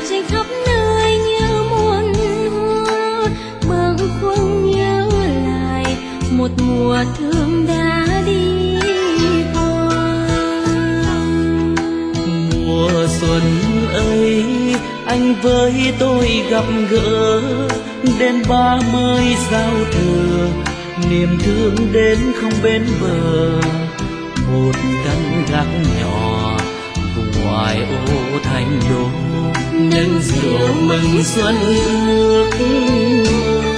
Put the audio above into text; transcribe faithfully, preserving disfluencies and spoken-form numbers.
trên khắp nơi như muôn hoa, bâng khuâng nhớ lại một mùa thương đã đi qua. Mùa xuân ấy anh với tôi gặp gỡ, đến ba mươi giao thừa niềm thương đến không bên bờ. Một căn gác nhỏ vùng ngoài ô Thành Đô, nâng rượu mừng xuân nước.